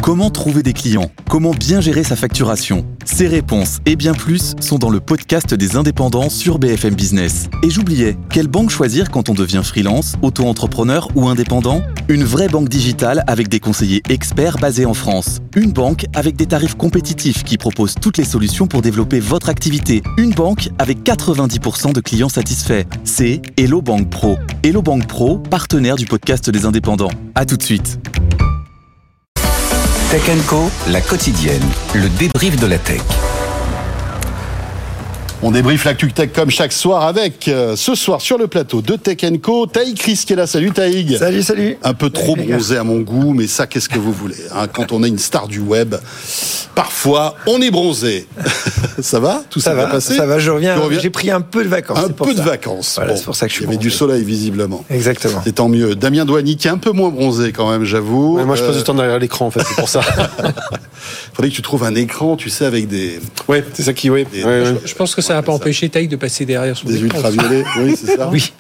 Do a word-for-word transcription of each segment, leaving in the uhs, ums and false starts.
Comment trouver des clients ? Comment bien gérer sa facturation ? Ces réponses et bien plus sont dans le podcast des indépendants sur B F M Business. Et j'oubliais, quelle banque choisir quand on devient freelance, auto-entrepreneur ou indépendant ? Une vraie banque digitale avec des conseillers experts basés en France. Une banque avec des tarifs compétitifs qui propose toutes les solutions pour développer votre activité. Une banque avec quatre-vingt-dix pour cent de clients satisfaits. C'est Hello Bank Pro. Hello Bank Pro, partenaire du podcast des indépendants. À tout de suite. Tech and Co, la quotidienne, le débrief de la tech. On débriefe l'actu tech comme chaque soir avec, euh, ce soir sur le plateau de Tech and Co, Taïg Chris qui est là. Salut Taïg. Salut, salut. Un peu trop bronzé à mon goût, mais ça, qu'est-ce que vous voulez hein, quand on est une star du web, parfois, on est bronzé. Ça va ? Tout ça, ça va passé ? Ça va, je reviens. reviens J'ai pris un peu de vacances. Un peu de ça. vacances. Voilà, bon, c'est pour ça que je suis il y avait bronzé. du soleil, visiblement. Exactement. C'est tant mieux. Damien Douani, qui est un peu moins bronzé quand même, j'avoue. Ouais, moi, je passe Euh, du temps derrière l'écran, en fait, c'est pour ça. faudrait que tu trouves un écran, tu sais, avec des, Ouais, c'est ça qui, ouais. Des- ouais, ouais. Je pense que ça n'a pas empêché Taïg de passer derrière son des écran. ultraviolets. Oui, c'est ça. Oui.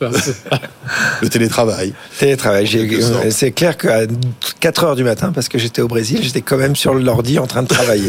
Le télétravail. Télétravail. J'ai- Quelque sorte. C'est clair qu'à quatre heures du matin, parce que j'étais au Brésil, j'étais quand même sur l'ordi en train de travailler.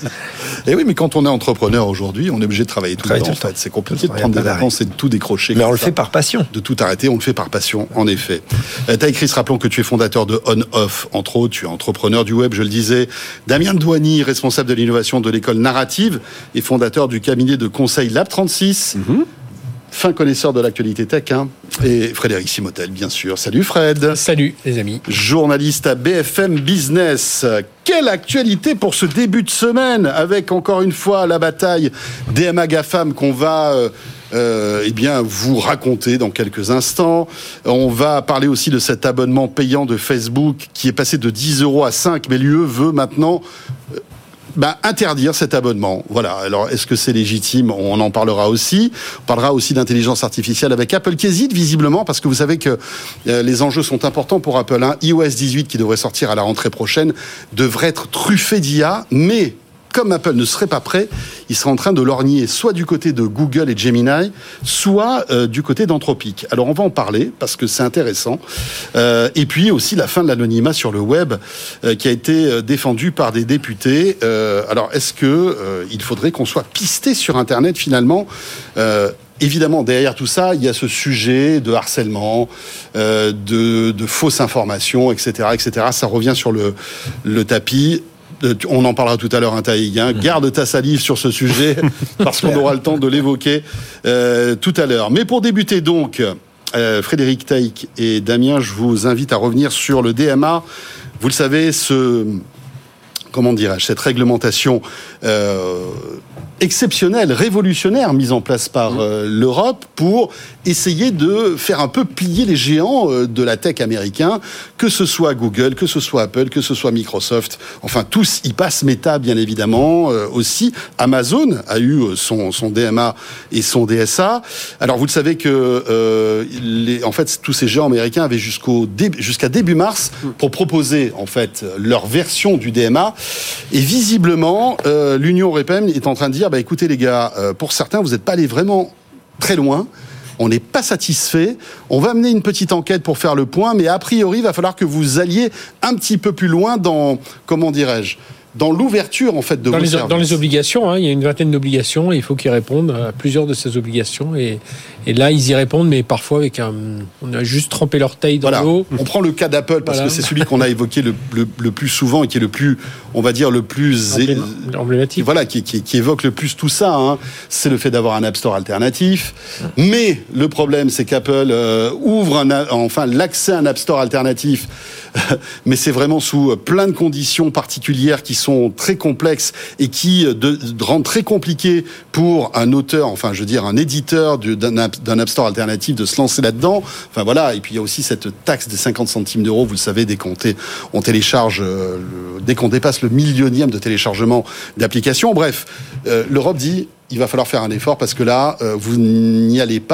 Et oui, mais quand on est entrepreneur aujourd'hui, on est obligé de travailler tout le Travailler temps. En tout le fait, temps. c'est compliqué de Rien prendre des d'arrêt. vacances et de tout décrocher. Mais comme on le ça. fait par passion. De tout arrêter, on le fait par passion, en effet. Euh, Taïg Chris, rappelons que tu es fondateur de On-Off, entre autres, tu es entrepreneur du web, je le disais. Damien Douani, responsable de l'innovation de l'école narrative et fondateur du cabinet de conseil Lab trente-six. Mm-hmm. Fin connaisseur de l'actualité tech, hein. Et Frédéric Simotel, bien sûr. Salut Fred. Salut les amis. Journaliste à B F M Business. Quelle actualité pour ce début de semaine, avec encore une fois la bataille D M A GAFAM qu'on va euh, euh, eh bien, vous raconter dans quelques instants. On va parler aussi de cet abonnement payant de Facebook qui est passé de dix euros à cinq, mais l'U E veut maintenant euh, ben, interdire cet abonnement. Voilà. Alors, est-ce que c'est légitime ? On en parlera aussi. On parlera aussi d'intelligence artificielle avec Apple qui hésite visiblement parce que vous savez que euh, les enjeux sont importants pour Apple. Hein. i O S dix-huit qui devrait sortir à la rentrée prochaine devrait être truffé d'I A, mais comme Apple ne serait pas prêt, il serait en train de lorgner soit du côté de Google et Gemini, soit euh, du côté d'Anthropic. Alors on va en parler parce que c'est intéressant. Euh, et puis aussi la fin de l'anonymat sur le web euh, qui a été défendue par des députés. Euh, alors est-ce que euh, il faudrait qu'on soit pisté sur Internet finalement ? euh, Évidemment, derrière tout ça, il y a ce sujet de harcèlement, euh, de, de fausses informations, et cetera, et cetera. Ça revient sur le, le tapis. On en parlera tout à l'heure, hein, Taïg. Hein. Garde ta salive sur ce sujet, parce qu'on aura le temps de l'évoquer euh, tout à l'heure. Mais pour débuter donc, euh, Frédéric, Taïg et Damien, je vous invite à revenir sur le D M A. Vous le savez, ce... Comment dirais-je, cette réglementation euh, exceptionnelle, révolutionnaire, mise en place par euh, l'Europe pour essayer de faire un peu plier les géants euh, de la tech américain, que ce soit Google, que ce soit Apple, que ce soit Microsoft. Enfin, tous y passent. Meta, bien évidemment, euh, aussi. Amazon a eu son, son D M A et son D S A. Alors, vous le savez que, euh, les, en fait, tous ces géants américains avaient jusqu'au début, jusqu'à début mars pour proposer, en fait, leur version du D M A. Et visiblement, euh, l'Union européenne est en train de dire, bah, écoutez les gars, euh, pour certains, vous n'êtes pas allés vraiment très loin. On n'est pas satisfait. On va mener une petite enquête pour faire le point, mais a priori, il va falloir que vous alliez un petit peu plus loin dans, comment dirais-je, dans l'ouverture en fait de Dans vos les, services. dans les obligations, hein, il y a une vingtaine d'obligations et il faut qu'ils répondent à plusieurs de ces obligations. Et, et là, ils y répondent, mais parfois avec un. On a juste trempé l'orteil dans Voilà. l'eau. On prend le cas d'Apple parce Voilà. que c'est celui qu'on a évoqué le, le, le plus souvent et qui est le plus, on va dire, le plus é- Emblém- emblématique. Voilà, qui, qui, qui évoque le plus tout ça. Hein. C'est le fait d'avoir un App Store alternatif. Mais le problème, c'est qu'Apple euh, ouvre un, a- enfin l'accès à un App Store alternatif, mais c'est vraiment sous plein de conditions particulières qui sont très complexes et qui de, de rendent très compliqué pour un auteur, enfin je veux dire un éditeur du, d'un, app, d'un App Store alternatif de se lancer là-dedans. Enfin voilà, et puis il y a aussi cette taxe des cinquante centimes d'euros, vous le savez, dès qu'on, t- on télécharge, euh, le, dès qu'on dépasse le millionième de téléchargement d'applications. Bref, euh, l'Europe dit il va falloir faire un effort parce que là, euh, vous n'y allez pas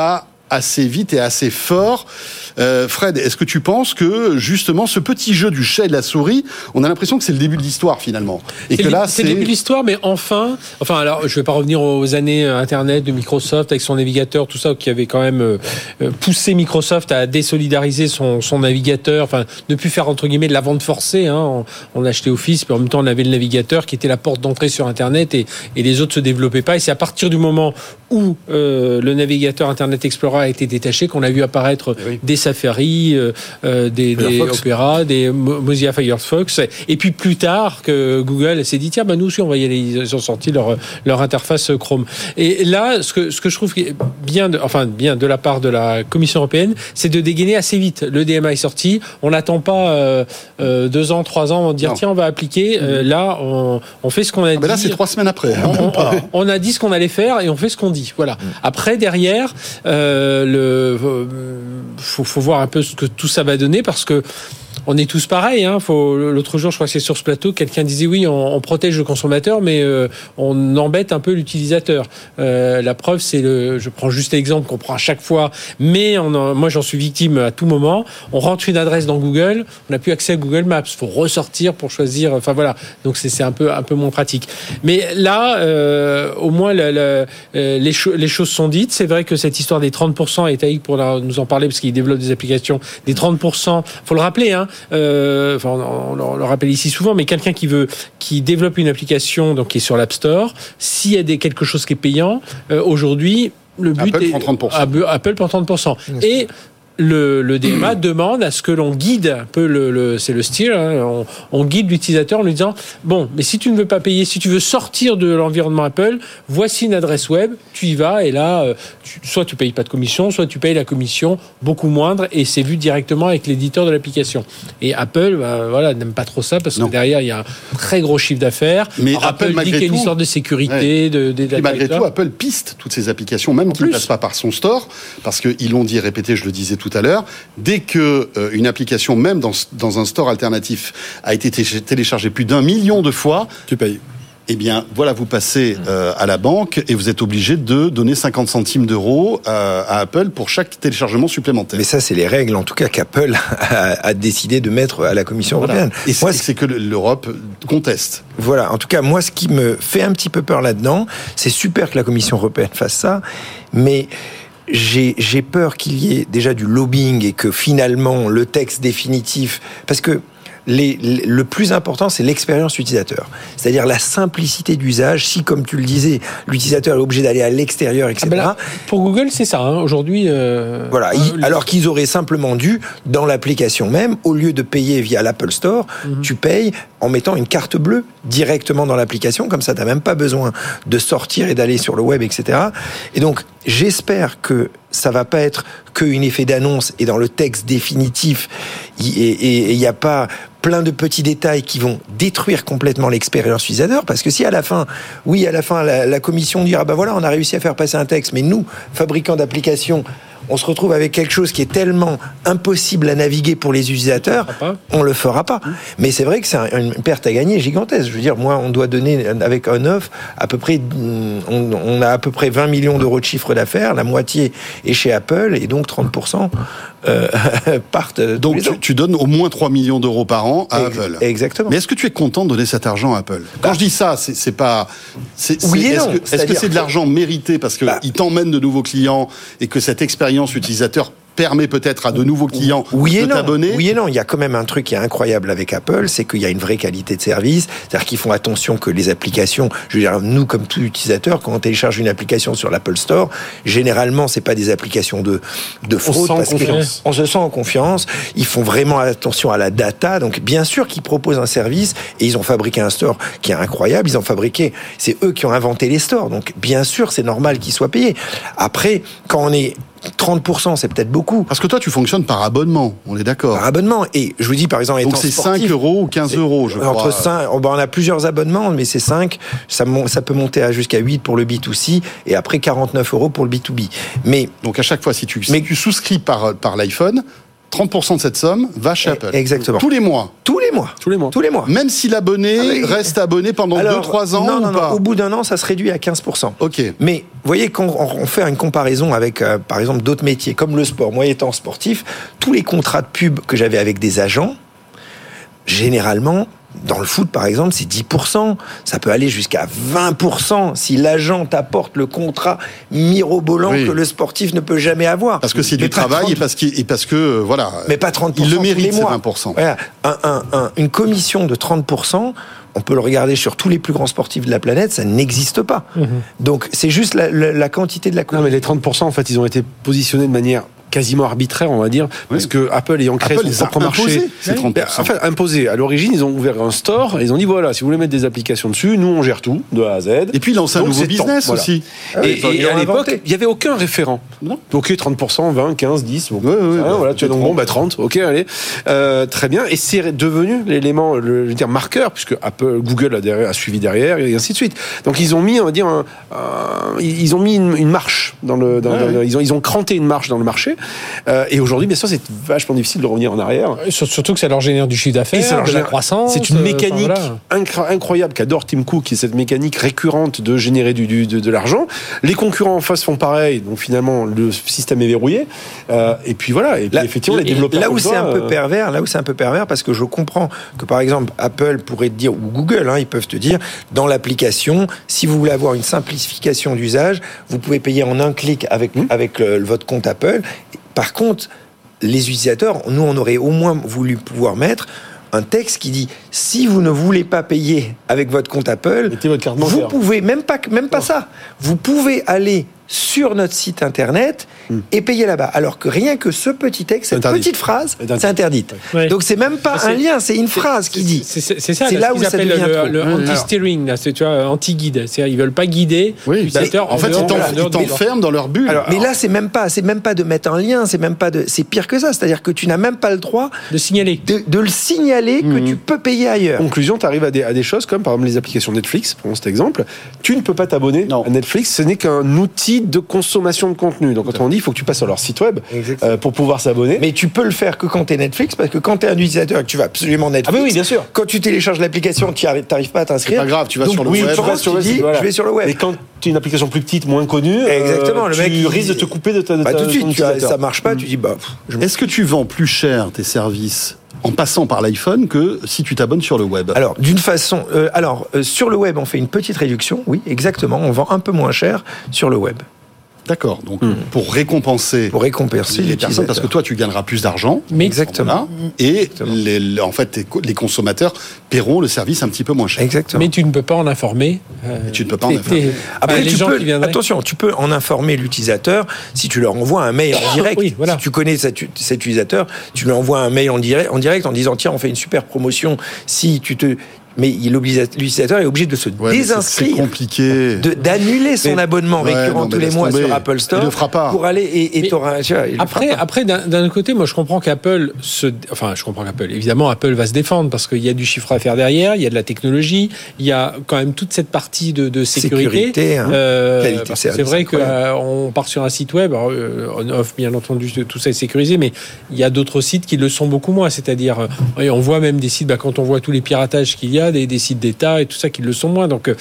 assez vite et assez fort. Euh, Fred, est-ce que tu penses que justement ce petit jeu du chat et de la souris, on a l'impression que c'est le début de l'histoire finalement, et c'est que le, là c'est, c'est le début de l'histoire, mais enfin, enfin alors je vais pas revenir aux années Internet de Microsoft avec son navigateur, tout ça qui avait quand même euh, poussé Microsoft à désolidariser son, son navigateur, enfin ne plus faire entre guillemets de la vente forcée. Hein, on, on achetait Office, puis en même temps on avait le navigateur qui était la porte d'entrée sur Internet, et, et les autres se développaient pas. Et c'est à partir du moment où euh, le navigateur Internet Explorer a été détaché qu'on a vu apparaître oui. des Safari, euh, euh, des, des Opera, des Mozilla Firefox, et puis plus tard que Google s'est dit tiens bah nous aussi on va y aller, ils ont sorti leur leur interface Chrome. Et là ce que ce que je trouve bien de, enfin bien de la part de la Commission européenne, c'est de dégainer assez vite. Le D M A est sorti, on n'attend pas euh, euh, deux ans, trois ans, on va dire non. tiens on va appliquer. Euh, là on, on fait ce qu'on a ah dit. Ben là c'est trois semaines après. Hein, on, on, on a dit ce qu'on allait faire et on fait ce qu'on dit. Voilà. Après derrière, euh, le faut, faut voir un peu ce que tout ça va donner, parce que on est tous pareils. Hein. Faut, l'autre jour, je crois que c'est sur ce plateau, quelqu'un disait oui, on, on protège le consommateur, mais euh, on embête un peu l'utilisateur. Euh, la preuve, c'est le. Je prends juste l'exemple qu'on prend à chaque fois, mais on en, moi, j'en suis victime à tout moment. On rentre une adresse dans Google, on n'a plus accès à Google Maps. Il faut ressortir pour choisir. Enfin voilà. Donc c'est, c'est un peu un peu moins pratique. Mais là, euh, au moins, la, la, les, cho- les choses sont dites. C'est vrai que cette histoire des trente pour cent, et Taïk pour nous en parler parce qu'il développe des applications, des trente pour cent. Faut le rappeler, hein. Euh, enfin, on, on, on le rappelle ici souvent, mais quelqu'un qui veut, qui développe une application, donc qui est sur l'App Store, s'il y a des, quelque chose qui est payant, euh, aujourd'hui, le but Apple est prend trente pour cent. Apple prend trente pour cent. Et le, le D M A demande à ce que l'on guide un peu le, le c'est le steer, hein, on, on guide l'utilisateur en lui disant bon, mais si tu ne veux pas payer, si tu veux sortir de l'environnement Apple, voici une adresse web, tu y vas et là, tu, soit tu payes pas de commission, soit tu payes la commission beaucoup moindre et c'est vu directement avec l'éditeur de l'application. Et Apple, bah, voilà, n'aime pas trop ça parce que non. derrière il y a un très gros chiffre d'affaires. Mais Alors, Apple, Apple dit qu'il y a une histoire de sécurité, ouais. de, de, de et malgré tout, Apple piste toutes ces applications, même qui ne passent pas par son store, parce qu'ils l'ont dit, répété, je le disais tout à l'heure, dès que euh, une application, même dans, dans un store alternatif, a été t- téléchargée plus d'un million de fois, tu payes. Eh bien, voilà, vous passez euh, à la banque et vous êtes obligé de donner cinquante centimes d'euros à, à Apple pour chaque téléchargement supplémentaire. Mais ça, c'est les règles, en tout cas, qu'Apple a, a décidé de mettre à la Commission voilà. européenne. Et moi, c'est, c'est que l'Europe conteste. Voilà, en tout cas, moi, ce qui me fait un petit peu peur là-dedans, c'est super que la Commission européenne fasse ça, mais J'ai, j'ai peur qu'il y ait déjà du lobbying et que finalement le texte définitif, parce que les, les, le plus important, c'est l'expérience utilisateur. C'est-à-dire la simplicité d'usage. Si, comme tu le disais, l'utilisateur est obligé d'aller à l'extérieur, et cetera. Ah ben là, pour Google, c'est ça. Hein. Aujourd'hui, euh... voilà. Euh, il, alors qu'ils auraient simplement dû, dans l'application même, au lieu de payer via l'Apple Store, mm-hmm. tu payes en mettant une carte bleue directement dans l'application. Comme ça, t'as même pas besoin de sortir et d'aller sur le web, et cetera. Et donc, j'espère que ça va pas être qu'un effet d'annonce et dans le texte définitif, il n'y a pas plein de petits détails qui vont détruire complètement l'expérience utilisateur, parce que si à la fin, oui, à la fin, la, la commission dira, ben voilà, on a réussi à faire passer un texte, mais nous, fabricants d'applications, on se retrouve avec quelque chose qui est tellement impossible à naviguer pour les utilisateurs, on le fera pas. Mais c'est vrai que c'est une perte à gagner gigantesque. Je veux dire, moi, on doit donner avec on-off à peu près, on, on a à peu près vingt millions d'euros de chiffre d'affaires, la moitié est chez Apple, et donc trente pour cent euh, partent. Donc tu, tu donnes au moins trois millions d'euros par an à Ex- Apple. Exactement. Mais est-ce que tu es content de donner cet argent à Apple ? Quand bah, je dis ça, c'est, c'est pas. C'est, oui c'est, et est-ce non. que, est-ce que c'est de l'argent mérité parce qu'ils bah, t'emmènent de nouveaux clients et que cette expérience utilisateur permet peut-être à de nouveaux clients oui de non. t'abonner. Oui et non, il y a quand même un truc qui est incroyable avec Apple, c'est qu'il y a une vraie qualité de service, c'est-à-dire qu'ils font attention que les applications, je veux dire, nous comme tout utilisateur, quand on télécharge une application sur l'Apple Store, généralement c'est pas des applications de de fraude, on parce qu'on se sent en confiance, ils font vraiment attention à la data, donc bien sûr qu'ils proposent un service, et ils ont fabriqué un store qui est incroyable, ils ont fabriqué, c'est eux qui ont inventé les stores, donc bien sûr c'est normal qu'ils soient payés. Après, quand on est trente pour cent, c'est peut-être beaucoup. Parce que toi, tu fonctionnes par abonnement, on est d'accord. Par abonnement. Et je vous dis, par exemple, étant donc c'est sportif, cinq euros ou quinze euros, je entre crois. cinq, on a plusieurs abonnements, mais c'est cinq. Ça, ça peut monter à jusqu'à huit pour le B deux C et après quarante-neuf euros pour le B deux B. Mais, donc à chaque fois, si tu, mais, si tu souscris par, par l'iPhone, trente pour cent de cette somme va chez Apple. Exactement. Tous les mois. Tous les mois. Tous les mois. Tous les mois. Même si l'abonné Ah oui. reste abonné pendant deux trois ans non, ou non, pas non, au bout d'un an, ça se réduit à quinze pour cent. Ok. Mais vous voyez, quand on fait une comparaison avec, euh, par exemple, d'autres métiers, comme le sport, moi étant sportif, tous les contrats de pub que j'avais avec des agents, généralement, dans le foot, par exemple, c'est dix pour cent. Ça peut aller jusqu'à vingt pour cent si l'agent t'apporte le contrat mirobolant Oui. que le sportif ne peut jamais avoir. Parce que c'est Mais du pas travail trente et parce, qu'il, et parce que, euh, voilà. Mais pas trente pour cent Il le tous mérite, les ces mois. vingt pour cent. Voilà. Un, un, un, une commission de trente pour cent, on peut le regarder sur tous les plus grands sportifs de la planète, ça n'existe pas. Mmh. Donc c'est juste la, la, la quantité de la commission. Non, mais les trente pour cent, en fait, ils ont été positionnés de manière quasiment arbitraire, on va dire, parce oui. que Apple ayant créé Apple son propre marché, c'est trente pour cent. En fait, imposé. À l'origine, ils ont ouvert un store et ils ont dit voilà, si vous voulez mettre des applications dessus, nous on gère tout de A à Z. Et puis lancer un Donc, nouveau c'est business temps, voilà. aussi. Ah oui, Et, ils et l'ont à l'époque, inventé. il n'y avait aucun référent. Non. Ok, trente pour cent, vingt, quinze, dix. Bon, Ouais, ouais, rien, bah, voilà, tu as donc trente. bon, bah trente, ok, allez. Euh, très bien. Et c'est devenu l'élément, le, je veux dire, marqueur, puisque Apple, Google a, derrière, a suivi derrière, et ainsi de suite. Donc ils ont mis, on va dire, un, un, ils ont mis une, une marche dans le, dans, ouais, dans, ouais. ils ont, ils ont cranté une marche dans le marché. Euh, et aujourd'hui, bien sûr, c'est vachement difficile de revenir en arrière. Surtout que ça leur génère du chiffre Et d'affaires, ça leur de la génère- croissance. C'est une euh, mécanique enfin, voilà. incra- incroyable qu'adore Tim Cook, qui est cette mécanique récurrente de générer du, du, de, de l'argent. Les concurrents en face font pareil, donc finalement le système est verrouillé. Euh, et puis voilà. Et puis Là, effectivement, les et développeurs. là où comme c'est toi, un peu euh, pervers, là où c'est un peu pervers, parce que je comprends que par exemple Apple pourrait te dire, ou Google, hein, ils peuvent te dire, dans l'application, si vous voulez avoir une simplification d'usage, vous pouvez payer en un clic avec Mmh. avec le- votre compte Apple. Par contre, les utilisateurs, nous on aurait au moins voulu pouvoir mettre un texte qui dit si vous ne voulez pas payer avec votre compte Apple, Mettez votre carte vous bancaire. pouvez même pas même pas ça. Vous pouvez aller sur notre site internet Hmm. et payer là-bas. Alors que rien que ce petit texte, cette Interdit. petite phrase, Interdit. c'est interdite. Ouais. Donc c'est même pas C'est- un lien, c'est une phrase qui dit. C'est c'est- c'est ça, C'est là, là ce où qu'ils ça appellent devient trop. le, le Oui, oui. anti-steering, là, c'est tu vois, anti-guide. C'est-à-dire, ils veulent pas guider Oui, l'utilisateur en fait, dehors ils de t'en- la- ils dehors de leur- t'enferment dans leur bulle. Alors, Mais là, c'est même pas, c'est même pas de mettre un lien, c'est même pas de, c'est pire que ça. C'est-à-dire que tu n'as même pas le droit de signaler. de, de le signaler que tu peux payer ailleurs. Conclusion, tu arrives à des, à des choses comme par exemple les applications Netflix, prenons cet exemple. Tu ne peux pas t'abonner Non. à Netflix, ce n'est qu'un outil de consommation de contenu. Donc quand on dit il faut que tu passes sur leur site web Exactement. euh, pour pouvoir s'abonner. Mais tu peux le faire que quand tu es Netflix, parce que quand tu es un utilisateur et que tu vas absolument Netflix, Ah oui, oui, bien sûr. quand tu télécharges l'application, tu n'arrives pas à t'inscrire. C'est pas grave, tu vas Donc, sur le oui, web. tu vas penses, sur tu le dis, site, voilà. je vais sur le web. Et quand tu es une application plus petite, moins connue, Exactement, euh, le tu mec, il- risques de te couper de ta de Bah, ta- tout de suite, ton tu as- utilisateur. ça marche pas, tu dis bah. pff, je m'en- Est-ce que tu vends plus cher tes services en passant par l'iPhone que si tu t'abonnes sur le web? Alors, d'une façon, euh, alors euh, sur le web, on fait une petite réduction, oui, exactement. On vend un peu moins cher sur le web D'accord, donc pour récompenser pour récompenser les personnes, parce que toi tu gagneras plus d'argent. Mais exactement, Voilà. Et les, les- en fait, tes co- les consommateurs paieront le service un petit peu moins cher. exactement. mais tu ne peux pas en informer. euh, tu ne peux pas en tes- informer. tes- Après, enfin, les tu gens peux, qui viendraient. attention, tu peux en informer l'utilisateur si tu leur envoies un mail en direct. Oui, voilà. Si tu connais cet, cet utilisateur, tu lui envoies un mail en direct, en direct en disant tiens, on fait une super promotion. Si tu te, mais il oblige- l'utilisateur est obligé de se Ouais, mais c'est- c'est désinscrire, compliqué. de- d'annuler son Mais- abonnement Ouais, récurrent non, mais tous les laisse mois tomber. sur Apple Store Il le fera pas. pour aller et et Mais t'auras- tu vois, il le Après, fera pas. après d'un d'un autre côté, moi je comprends qu'Apple se, enfin je comprends qu'Apple, évidemment, Apple va se défendre parce qu'il y a du chiffre à faire derrière, il y a de la technologie, il y a quand même toute cette partie de, de sécurité. Sécurité, hein. Euh, Qualité parce que service, c'est vrai incroyable. qu'on part sur un site web, alors, euh, on-off bien entendu, tout ça est sécurisé, mais il y a d'autres sites qui le sont beaucoup moins. C'est-à-dire, euh, et on voit même des sites, bah, quand on voit tous les piratages qu'il y a, des, des sites d'État et tout ça qui le sont moins. Donc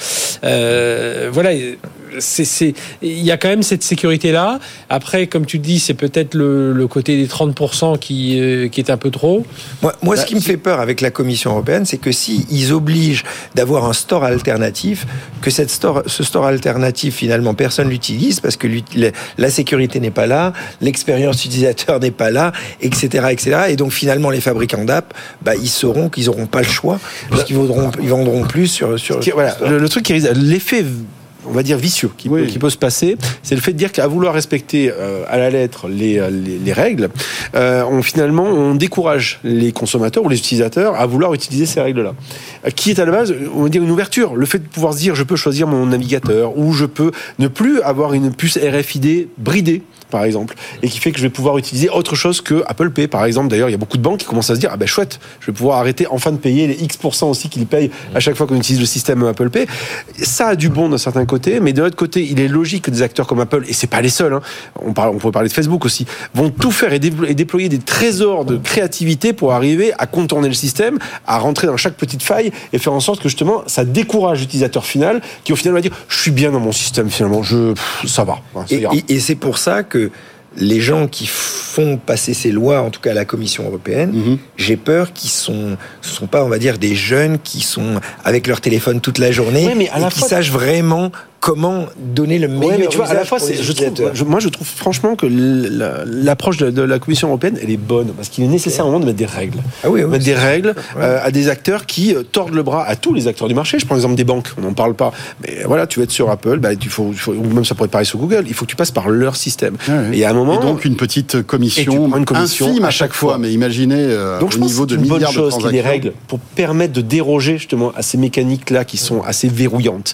euh, voilà. C'est, c'est, il y a quand même cette sécurité-là. Après, comme tu le dis, c'est peut-être le, le côté des trente pour cent qui, euh, qui est un peu trop. Moi, moi Bah, ce qui me si- fait peur avec la Commission européenne, c'est que si ils obligent d'avoir un store alternatif, que cette store, ce store alternatif, finalement, personne l'utilise parce que l'ut- la, la sécurité n'est pas là, l'expérience utilisateur n'est pas là, et cetera, et cetera. Et donc, finalement, les fabricants d'app, bah, ils sauront qu'ils n'auront pas le choix parce qu'ils vendront, ils vendront plus sur. sur Qui- voilà, le, le truc qui risque, l'effet, on va dire vicieux, qui, Oui. peut, qui peut se passer, c'est le fait de dire qu'à vouloir respecter euh, à la lettre les, les, les règles, euh, on finalement on décourage les consommateurs ou les utilisateurs à vouloir utiliser ces règles-là. Euh, qui est à la base, on va dire une ouverture, le fait de pouvoir se dire je peux choisir mon navigateur ou je peux ne plus avoir une puce R F I D bridée, par exemple, et qui fait que je vais pouvoir utiliser autre chose que Apple Pay, par exemple. D'ailleurs, il y a beaucoup de banques qui commencent à se dire ah ben chouette, je vais pouvoir arrêter enfin de payer les X% aussi qu'ils payent à chaque fois qu'on utilise le système Apple Pay. Ça a du bon d'un certain côté, mais de l'autre côté, il est logique que des acteurs comme Apple, et c'est pas les seuls, hein, on, parle, on pourrait parler de Facebook aussi, vont tout faire et, dé- et déployer des trésors de créativité pour arriver à contourner le système, à rentrer dans chaque petite faille et faire en sorte que justement ça décourage l'utilisateur final qui au final va dire je suis bien dans mon système finalement, je, pff, ça va. Hein, ça et, et, et c'est pour ça que les gens qui font passer ces lois, en tout cas à la Commission européenne, mm-hmm. j'ai peur qu'ils sont, ce sont pas, on va dire, des jeunes qui sont avec leur téléphone toute la journée, oui, mais à et la qui fois... sachent vraiment comment donner le meilleur. Ouais, mais tu vois, à la fois, c'est, je trouve, je, moi, je trouve franchement que l'approche de, de la Commission européenne, elle est bonne, parce qu'il est nécessaire à un moment de mettre des règles, ah oui, oui, mettre des règles ouais. euh, à des acteurs qui euh, tordent le bras à tous les acteurs du marché. Je prends l'exemple des banques, on n'en parle pas, mais voilà, tu vas être sur Apple, bah, il faut, il faut, ou même ça pourrait être pareil sur Google. Il faut que tu passes par leur système. Ouais, ouais. Et à un moment, et donc une petite commission, une commission infime à chaque fois, fois. Mais imaginez euh, donc, au niveau de milliards de transactions. Donc je pense que c'est une bonne chose qu'il y ait des règles pour permettre de déroger justement à ces mécaniques-là qui sont assez verrouillantes.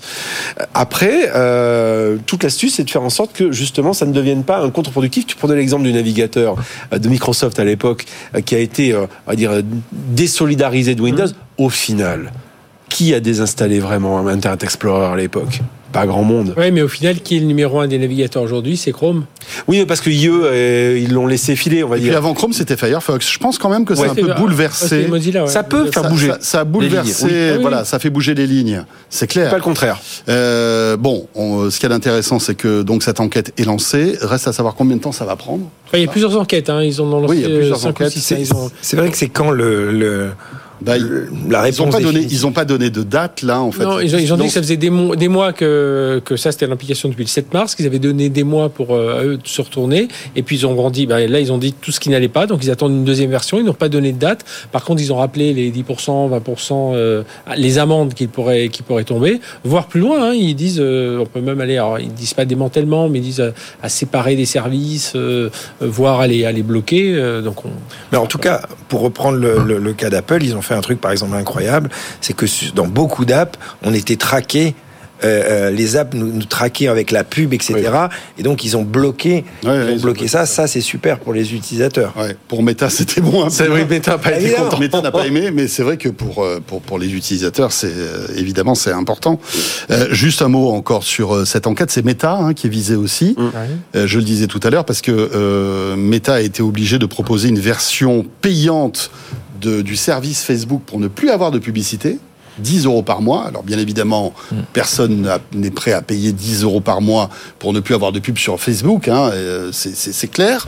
Après. Euh, toute l'astuce, c'est de faire en sorte que justement ça ne devienne pas un contre-productif. Tu prenais l'exemple du navigateur de Microsoft à l'époque qui a été, on va dire, désolidarisé de Windows. Mmh. Au final, qui a désinstallé vraiment Internet Explorer à l'époque ? Pas grand monde. Oui, mais au final, qui est le numéro un des navigateurs aujourd'hui ? C'est Chrome. Oui, parce que I E, euh, ils l'ont laissé filer, on va et dire. Puis avant Chrome, c'était Firefox. Je pense quand même que ouais, c'est un peu bouleversé. Mozilla, ouais. Ça peut faire ça, bouger. Ça, ça a bouleversé, oui. Ah, oui. Voilà, ça fait bouger les lignes. C'est clair. C'est pas le contraire. Euh, bon, on, ce qui est intéressant, c'est que donc cette enquête est lancée. Reste à savoir combien de temps ça va prendre. Enfin, il y a plusieurs enquêtes. Hein. Ils ont lancé oui, il y a plusieurs cinq enquêtes. Six, c'est, ils ont... c'est vrai que c'est quand le. le... Bah, la réponse ils n'ont pas donné, ils ont pas donné de date là en fait. Non, ils ont, ils ont dit que ça faisait des mois, des mois que que ça c'était l'implication depuis le sept mars, qu'ils avaient donné des mois pour euh, eux de se retourner, et puis ils ont grandi. Bah, là, ils ont dit tout ce qui n'allait pas, donc ils attendent une deuxième version. Ils n'ont pas donné de date. Par contre, ils ont rappelé les dix pour cent, vingt pour cent, euh, les amendes qui pourraient qui pourraient tomber, voire plus loin. Hein, ils disent, euh, on peut même aller. Alors, ils disent pas démantèlement, mais ils disent à, à séparer des services, euh, voire à les à les bloquer. Euh, donc, on... mais en tout cas, pour reprendre le, le, le cas d'Apple, ils ont fait un truc par exemple incroyable, c'est que dans beaucoup d'apps, on était traqués, euh, les apps nous, nous traquaient avec la pub, et cetera. Oui. Et donc ils ont bloqué, ouais, ils ont ils bloqué ont ça. Ça, c'est super pour les utilisateurs. Ouais. Pour Meta, c'était bon. Hein, c'est vrai, Meta n'a pas été content. Meta n'a pas aimé, mais c'est vrai que pour pour pour les utilisateurs, c'est évidemment c'est important. Euh, juste un mot encore sur cette enquête, c'est Meta hein, qui est visé aussi. Mmh. Euh, je le disais tout à l'heure parce que euh, Meta a été obligé de proposer une version payante De, du service Facebook pour ne plus avoir de publicité, dix euros par mois. Alors bien évidemment, mmh. personne n'est prêt à payer dix euros par mois pour ne plus avoir de pub sur Facebook, hein, c'est, c'est, c'est clair.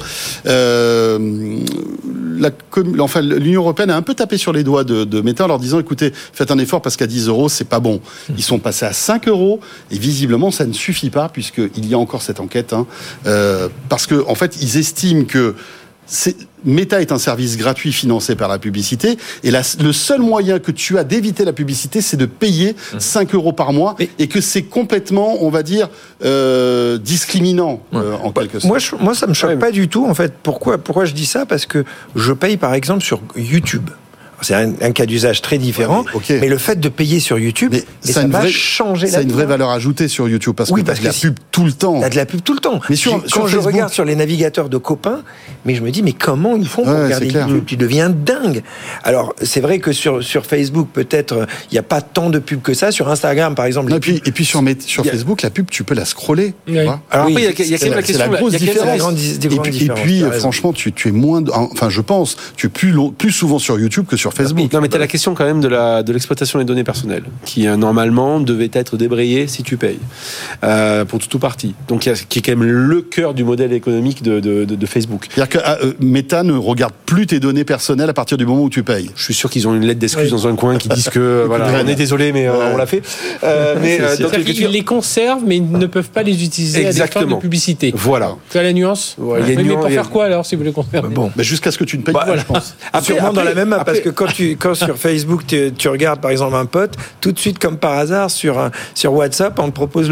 Euh, la, enfin, l'Union européenne a un peu tapé sur les doigts de, de Meta en leur disant, écoutez, faites un effort parce qu'à dix euros, c'est pas bon. Ils sont passés à cinq euros et visiblement, ça ne suffit pas puisqu'il y a encore cette enquête. Hein, euh, parce que en fait, ils estiment que c'est, Meta est un service gratuit financé par la publicité et la, le seul moyen que tu as d'éviter la publicité, c'est de payer mmh. cinq euros par mois et, et que c'est complètement, on va dire, euh, discriminant ouais. euh, en quelque sorte. Moi, je, moi, ça me choque ouais. pas du tout en fait. Pourquoi, pourquoi je dis ça ? Parce que je paye par exemple sur YouTube. C'est un, un cas d'usage très différent, ouais, mais, okay. mais le fait de payer sur YouTube, mais mais ça, ça va vraie, changer la Ça a une vraie valeur ajoutée sur YouTube parce oui, que parce tu as que de la pub tout le temps. Tu as de la pub tout le temps. Mais sur, quand sur je Facebook... regarde sur les navigateurs de copains, mais je me dis, mais comment ils font pour ouais, regarder YouTube ? Tu deviens dingue. Alors, c'est vrai que sur, sur Facebook, peut-être, il n'y a pas tant de pubs que ça. Sur Instagram, par exemple. Non, et, puis, et puis sur, sur Facebook, la pub, tu peux la scroller. Oui. Alors oui, après, il y a quand même la question. C'est la grosse différence. Et puis, franchement, tu es moins. Enfin, je pense, tu es plus souvent sur YouTube que sur Facebook. Non, mais t'as la question quand même de, la, de l'exploitation des données personnelles, qui euh, normalement devait être débrayée si tu payes, euh, pour tout ou partie. Donc, y a, qui est quand même le cœur du modèle économique de, de, de, de Facebook. C'est-à-dire que euh, Meta ne regarde plus tes données personnelles à partir du moment où tu payes. Je suis sûr qu'ils ont une lettre d'excuse oui. dans un coin qui disent que voilà, on est désolé, mais euh, ouais. on l'a fait. Euh, mais euh, donc, ils les conservent, mais ils ne peuvent pas les utiliser Exactement. à des fins de publicité. Voilà. Tu as la nuance. Ouais, oui, mais nuances, pour faire quoi alors si vous les conservez ? Bon, bah, jusqu'à ce que tu ne payes bah, pas, je pense. Après, Sûrement après, dans la même app, parce que quand tu quand sur Facebook tu, tu regardes par exemple un pote, tout de suite comme par hasard sur sur WhatsApp on te propose le même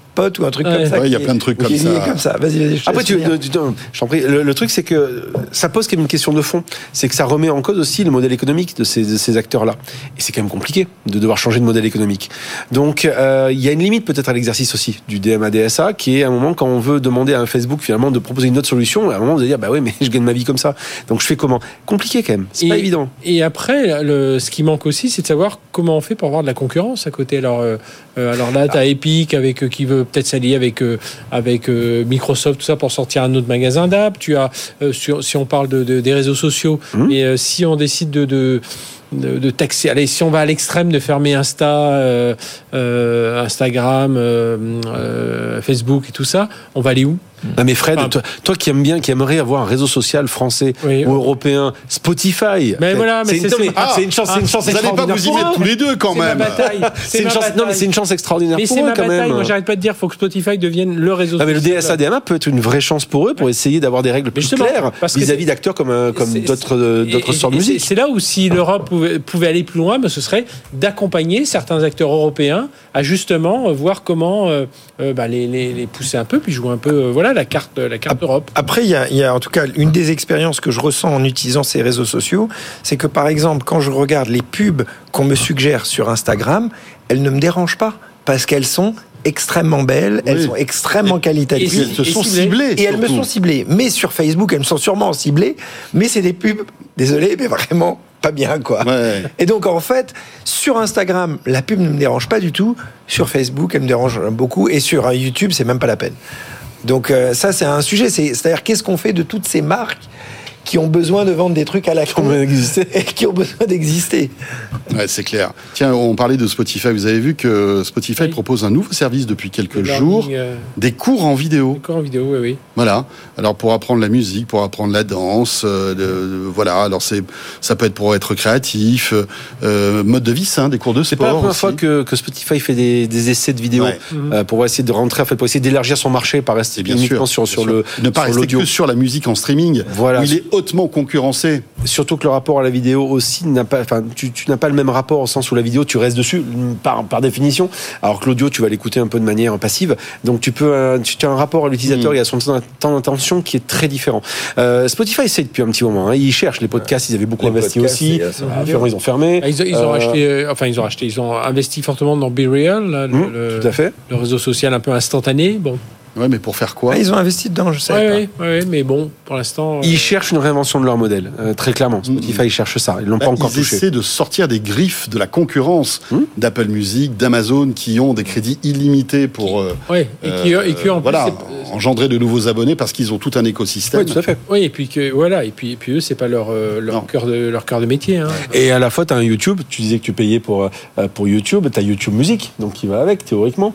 Spot ou un truc Ouais. comme ça. Ouais, il y a qui est- plein de trucs comme qui est lié ça. comme ça. Vas-y, vas-y. je te Après, laisse tu, finir. tu- tu- je t'en prie. Le, le truc, c'est que ça pose quand même une question de fond. C'est que ça remet en cause aussi le modèle économique de ces, de ces acteurs-là. Et c'est quand même compliqué de devoir changer de modèle économique. Donc, euh, il y a une limite peut-être à l'exercice aussi du D M A D S A, qui est à un moment quand on veut demander à un Facebook finalement de proposer une autre solution. À un moment, vous allez dire, bah oui, mais je gagne ma vie comme ça. Donc, je fais comment ? Compliqué quand même. C'est pas évident. Et après, le, ce qui manque aussi, c'est de savoir comment on fait pour avoir de la concurrence à côté. Alors, euh, euh, alors là, tu as Epic avec, euh, qui veut peut-être s'allier avec, euh, avec euh, Microsoft, tout ça, pour sortir un autre magasin d'app. Tu as, euh, sur, si on parle de, de, des réseaux sociaux, Mmh. et euh, si on décide de... de de, de taxer. Allez, si on va à l'extrême de fermer Insta, euh, euh, Instagram, euh, euh, Facebook et tout ça, on va aller où ? Non mais Fred, Enfin, toi, toi qui aimes bien, qui aimerais avoir un réseau social français Oui. ou européen, Spotify. Mais voilà, mais c'est, c'est- une, c'est- ah, c'est une chance, c'est une chance Vous n'allez pas extraordinaire vous y pour mettre eux. tous les deux quand C'est ma même. bataille. C'est une ma chance, non mais bataille. c'est une chance extraordinaire Mais pour c'est eux ma quand bataille. même. Moi, j'arrête pas de dire, faut que Spotify devienne le réseau Non mais le social. D S A D M A peut être une vraie chance pour eux pour essayer d'avoir des règles Mais plus justement, claires parce que vis-à-vis c'est- d'acteurs comme, euh, comme C'est- d'autres, euh, et- d'autres et- sortes de et c'est- musique. C'est là où si l'Europe pouvait, pouvait aller plus loin, ben, ce serait d'accompagner certains acteurs européens à justement euh, voir comment euh, euh, bah, les, les, les pousser un peu, puis jouer un peu euh, voilà, la carte, la carte Europe. Après, il y, a, il y a en tout cas une des expériences que je ressens en utilisant ces réseaux sociaux, c'est que par exemple, quand je regarde les pubs qu'on me suggère sur Instagram, elles ne me dérangent pas parce qu'elles sont extrêmement belles, elles Oui. sont extrêmement Et qualitatives. puis elles se et sont ciblées. ciblées. Et elles me surtout. sont ciblées. Mais sur Facebook, elles me sont sûrement ciblées. Mais c'est des pubs, désolé, mais vraiment pas bien, quoi. Ouais. Et donc, en fait, sur Instagram, la pub ne me dérange pas du tout. Sur Facebook, elle me dérange beaucoup. Et sur euh, YouTube, c'est même pas la peine. Donc, euh, ça, c'est un sujet. C'est, c'est-à-dire, qu'est-ce qu'on fait de toutes ces marques qui ont besoin de vendre des trucs à la con besoin d'exister. et qui ont besoin d'exister. Ouais, c'est clair. Tiens, on parlait de Spotify. Vous avez vu que Spotify Oui. propose un nouveau service depuis quelques Le jours, learning, euh, des cours en vidéo. encore en vidéo, oui, oui. Voilà. Alors pour apprendre la musique, pour apprendre la danse, euh, de- voilà. Alors c'est, ça peut être pour être créatif, euh, mode de vie sain, des cours de C'est sport. pas la première aussi. fois que, que Spotify fait des, des essais de vidéos Ouais. euh, pour essayer de rentrer, en fait, pour essayer d'élargir son marché, pas rester C'est bien uniquement sûr, sur, bien sur sûr. le ne pas sur rester l'audio. que sur la musique en streaming, Voilà. où il est hautement concurrencé. Surtout que le rapport à la vidéo aussi n'a pas, enfin, tu, tu n'as pas le même rapport au sens où la vidéo, tu restes dessus par, par définition, alors que l'audio, tu vas l'écouter un peu de manière passive. Donc tu peux, euh, tu, tu as un rapport à l'utilisateur Mm. et à son temps temps d'attention qui est très différent. Euh, Spotify essaie depuis un petit moment. Hein, ils cherchent les podcasts, ils avaient beaucoup Les investi podcasts, aussi. c'est- c'est- Euh, finalement, ils ont fermé. Ah, Ils, ils ont Euh, acheté, euh, enfin ils ont acheté, ils ont investi fortement dans Be Real, là, le, hum, le- tout à fait. le réseau social un peu instantané. Bon, Ouais, mais pour faire quoi Ah, ils ont investi dedans, je sais ouais, pas. ouais, ouais, mais bon, pour l'instant. euh, Ils cherchent une réinvention de leur modèle, euh, très clairement. Spotify Mm. cherche ça. Ils l'ont Bah, pas encore ils touché. essaient de sortir des griffes de la concurrence Hmm. d'Apple Music, d'Amazon, qui ont des crédits illimités pour euh, ouais, et qui, euh, et qui en plus, voilà, c'est- engendrer de nouveaux abonnés parce qu'ils ont tout un écosystème. Oui, tout à fait. oui, et puis que voilà, et puis, et puis eux, c'est pas leur euh, Non. leur cœur de leur cœur de métier. Hein. Et à la fois, tu as un YouTube. Tu disais que tu payais pour, euh, pour YouTube. Tu as YouTube Musique, donc qui va avec, théoriquement.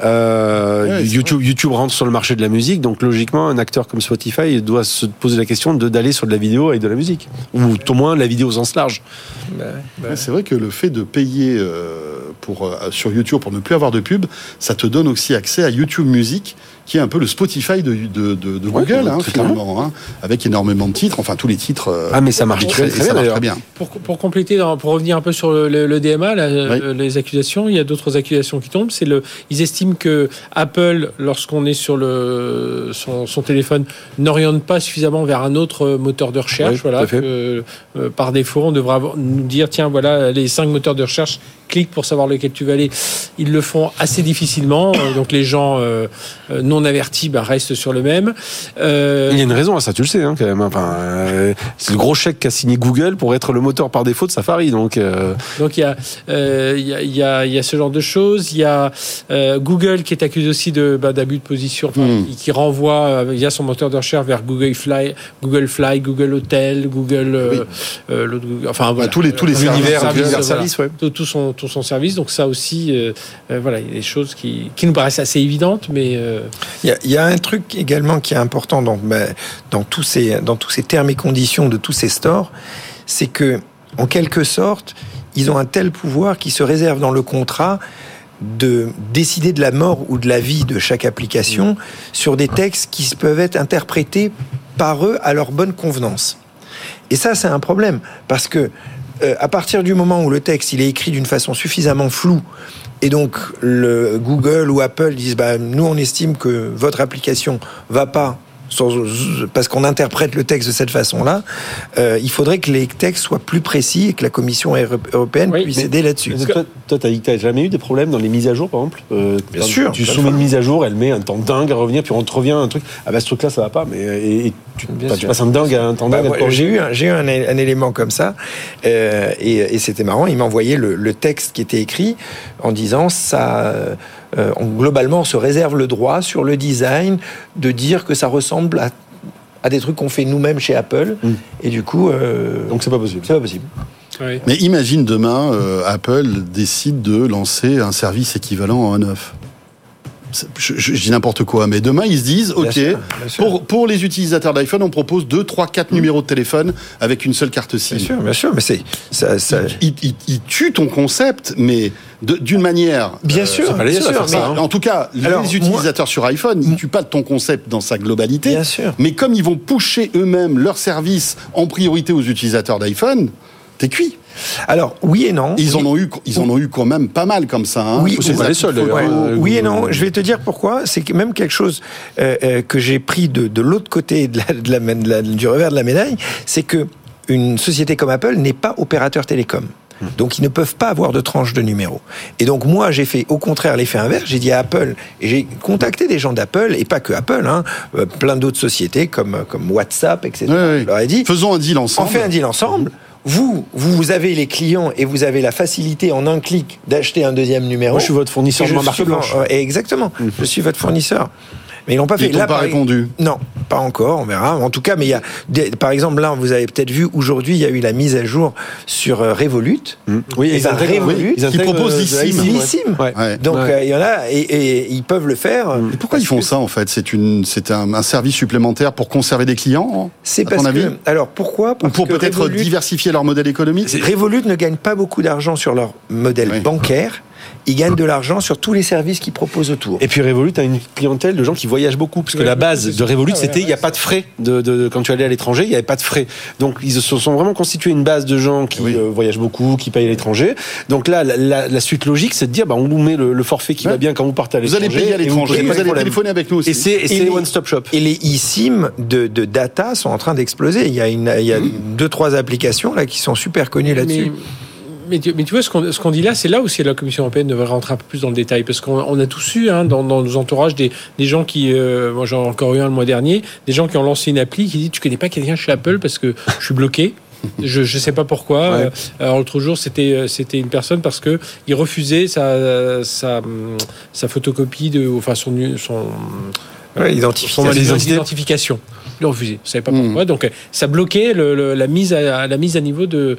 Euh, Ouais, c'est YouTube, YouTube rentre sur le marché de la musique. Donc, logiquement, un acteur comme Spotify doit se poser la question de, d'aller sur de la vidéo avec de la musique. Ou au moins, la vidéo au sens large. Bah, bah, Ouais, c'est vrai que le fait de payer euh, pour, euh, sur YouTube pour ne plus avoir de pub, ça te donne aussi accès à YouTube Music, qui est un peu le Spotify de, de, de, de Ouais, Google, ouais, hein, très finalement, hein, avec énormément de titres, enfin tous les titres. euh, Ah, mais ça marche et très, et très ça bien, marche d'ailleurs. très bien. Pour, pour compléter, dans- pour revenir un peu sur le, le- le D M A, là, Oui. euh, les accusations, il y a d'autres accusations qui tombent. C'est le, ils estiment que Apple, lorsqu'on est sur le son, son téléphone, n'oriente pas suffisamment vers un autre moteur de recherche. Oui, tout voilà, à fait. que, euh, par défaut, on devrait avoir- nous dire tiens, voilà les cinq moteurs de recherche. Clique pour savoir lequel tu vas aller. Ils le font assez difficilement. Euh, donc les gens euh, euh, non avertis bah, restent sur le même. Euh, Il y a une raison à ça, tu le sais, hein, quand même. Enfin, euh, c'est le gros chèque qu'a signé Google pour être le moteur par défaut de Safari. Donc, euh, Donc il y a, euh, il y a, il y a, il y a ce genre de choses. Il y a euh, Google qui est accusé aussi de bah, d'abus de position, enfin, Mm. qui, qui renvoie euh, via son moteur de recherche vers Google Fly, Google Fly, Google Hotel, Google, euh, Oui. euh, l'autre Google- enfin voilà, tous les- tous les Euh, univers, services, univers voilà. service, ouais. Tout, tout son tout son service. Donc ça aussi, euh, euh, voilà, il y a des choses qui, qui nous paraissent assez évidentes, mais euh, Il y, a, il y a un truc également qui est important dans, ben, dans, tous ces, dans tous ces termes et conditions de tous ces stores, c'est que, en quelque sorte, ils ont un tel pouvoir qu'ils se réservent dans le contrat de décider de la mort ou de la vie de chaque application sur des textes qui peuvent être interprétés par eux à leur bonne convenance. Et ça, c'est un problème, parce que euh, à partir du moment où le texte il est écrit d'une façon suffisamment floue, et donc le Google ou Apple disent bah, nous on estime que votre application va pas sans, parce qu'on interprète le texte de cette façon-là, euh, il faudrait que les textes soient plus précis et que la Commission européenne oui, puisse aider là-dessus. Toi, toi tu n'as jamais eu des problèmes dans les mises à jour, par exemple euh, Bien sûr. Tu soumets une mise à jour, elle met un temps dingue à revenir, puis on te revient un truc, ah bah ce truc-là ça va pas, mais et, et tu, bah, tu passes un dingue à un temps bah, dingue. Moi, j'ai eu, un, j'ai eu un, un élément comme ça, euh, et, et c'était marrant, il m'a envoyé le, le texte qui était écrit en disant ça... Euh, on, globalement, on se réserve le droit sur le design de dire que ça ressemble à, à des trucs qu'on fait nous-mêmes chez Apple. Mm. Et du coup, euh, donc c'est pas possible. C'est pas possible. Oui. Mais imagine demain, euh, Apple décide de lancer un service équivalent en on-off. Je, je, je dis n'importe quoi, mais demain ils se disent ok, bien sûr, bien sûr. Pour, pour les utilisateurs d'iPhone, on propose deux, trois, quatre mmh. numéros de téléphone avec une seule carte SIM. Bien sûr, bien sûr, mais c'est ça. ça... Il, il, il tue ton concept, mais de, d'une manière. Bien euh, sûr, bien sûr. Mais, ça, hein. En tout cas, Alors, les utilisateurs moi, sur iPhone, ils tuent pas ton concept dans sa globalité. Bien sûr. Mais comme ils vont pusher eux-mêmes leur service en priorité aux utilisateurs d'iPhone, t'es cuit. Alors oui et non. Ils oui. en ont eu, ils en ont eu quand même pas mal comme ça. Hein. Oui, c'est pas les seuls. Ouais. Oui et non. Je vais te dire pourquoi. C'est même quelque chose euh, euh, que j'ai pris de, de l'autre côté de la, de la, de la, du revers de la médaille, c'est que une société comme Apple n'est pas opérateur télécom. Donc ils ne peuvent pas avoir de tranche de numéro. Et donc moi j'ai fait au contraire l'effet inverse. J'ai dit à Apple, et j'ai contacté des gens d'Apple, et pas que Apple, hein, euh, plein d'autres sociétés comme, comme WhatsApp, et cetera. Oui, oui. Je leur ai dit, faisons un deal ensemble. On fait un deal ensemble. Vous, vous avez les clients et vous avez la facilité en un clic d'acheter un deuxième numéro. Moi je suis votre fournisseur de ma marque blanche. Euh, exactement, mmh. je suis votre fournisseur. Mais ils n'ont pas fait. Ils n'ont pas répondu. Non, pas encore, on verra. En tout cas, mais il y a, des, par exemple, là, vous avez peut-être vu, aujourd'hui, il y a eu la mise à jour sur euh, Revolut. Mmh. Oui, et ils ben, Revolut, ils qui propose l'eSIM. l'eSIM. Ouais. Ouais. Donc, il ouais. euh, y en a, et, et ils peuvent le faire. Et pourquoi ils font ça, en fait? C'est une, c'est un, un service supplémentaire pour conserver des clients? C'est parce que, alors, pourquoi? Ou pour peut-être Revolut, diversifier leur modèle économique? Revolut ne gagne pas beaucoup d'argent sur leur modèle oui. bancaire. Ils gagnent de l'argent sur tous les services qu'ils proposent autour. Et puis Revolut a une clientèle de gens qui voyagent beaucoup, parce que oui, la base de Revolut, c'était il n'y a pas de frais de, de quand tu allais à l'étranger, il n'y avait pas de frais. Donc ils se sont vraiment constitués une base de gens qui oui. euh, voyagent beaucoup, qui payent à l'étranger. Donc là, la, la, la suite logique, c'est de dire, bah, on vous met le, le forfait qui ouais. va bien quand vous partez à l'étranger. Vous allez payer à l'étranger, vous, vous allez téléphoner avec nous aussi. Et c'est, et c'est one stop shop. Et les eSIM de, de data sont en train d'exploser. Il y a une, il y a mmh. deux trois applications là qui sont super connues là-dessus. Mais... Mais tu, mais tu vois, ce qu'on, ce qu'on dit là, c'est là où la Commission européenne devrait rentrer un peu plus dans le détail. Parce qu'on on a tous eu, hein, dans, dans nos entourages, des, des gens qui... Euh, moi, j'en ai encore eu un le mois dernier, des gens qui ont lancé une appli qui dit « Tu connais pas quelqu'un chez Apple parce que je suis bloqué ». Je ne sais pas pourquoi. Ouais. Alors l'autre jour, c'était c'était une personne parce que il refusait sa sa, sa photocopie de, enfin son son ouais, identification. Son identification. Il refusé. Je ne savais pas pourquoi. Mmh. Donc ça bloquait le, le, la mise à la mise à niveau de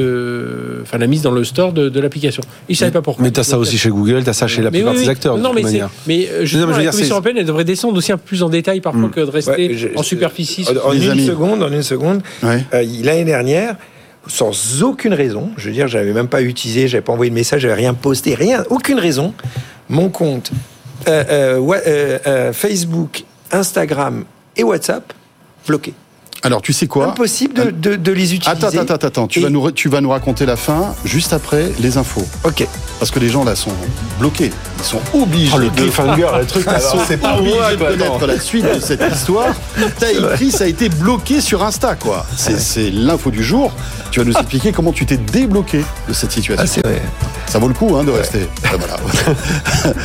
de enfin la mise dans le store de, de l'application. Il ne savait pas pourquoi. Mais tu as ça aussi chez Google, tu as ça chez la plupart oui, des acteurs. Non, de mais toute c'est, manière. mais justement, non, mais la Commission dire, européenne, elle devrait descendre aussi un peu plus en détail parfois mmh. que de rester ouais, je, en superficie. En, en une amis. seconde, en une seconde. Ouais. Euh, l'année dernière, sans aucune raison, je veux dire, j'avais même pas utilisé, j'avais pas envoyé de message, j'avais rien posté, rien, aucune raison. Mon compte euh, euh, euh, euh, Facebook, Instagram et WhatsApp bloqué. Alors, tu sais quoi? Impossible de, de, de les utiliser. Attends, attends, attends, attends. Tu, et... vas nous, tu vas nous raconter la fin juste après les infos. Ok. Parce que les gens là sont bloqués. Ils sont obligés. Oh, le cliffhanger, le truc. Alors, c'est pas obligé de connaître la suite de cette histoire. T'as écrit, ça a été bloqué sur Insta, quoi. C'est, c'est l'info du jour. Tu vas nous expliquer comment tu t'es débloqué de cette situation. Ah, c'est vrai. Ça vaut le coup, hein, de ouais. rester. Ah, voilà.